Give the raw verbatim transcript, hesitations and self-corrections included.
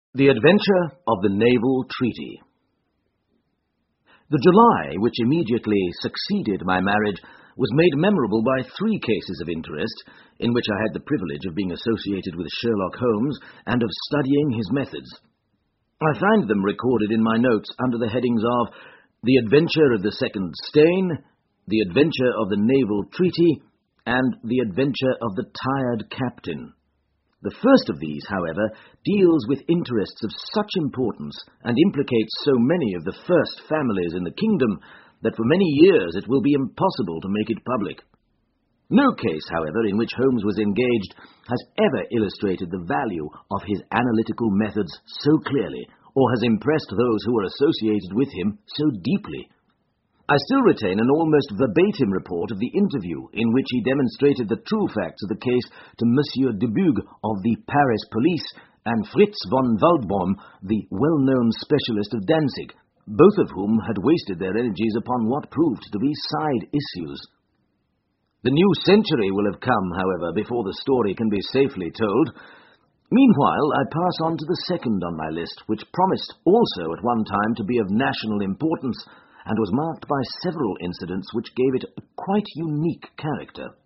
The Adventure of the Naval Treaty. The July which immediately succeeded my marriage was made memorable by three cases of interest, in which I had the privilege of being associated with Sherlock Holmes and of studying his methods. I find them recorded in my notes under the headings of The Adventure of the Second Stain, The Adventure of the Naval Treaty, and The Adventure of the Tired Captain. The first of these, however, deals with interests of such importance and implicates so many of the first families in the kingdom that for many years it will be impossible to make it public. No case, however, in which Holmes was engaged has ever illustrated the value of his analytical methods so clearly, or has impressed those who were associated with him so deeply. I still retain an almost verbatim report of the interview in which he demonstrated the true facts of the case to Monsieur Dubuque of the Paris police and Fritz von Waldbaum, the well-known specialist of Danzig, both of whom had wasted their energies upon what proved to be side issues. The new century will have come, however, before the story can be safely told. Meanwhile, I pass on to the second on my list, which promised also at one time to be of national importance, and was marked by several incidents which gave it a quite unique character.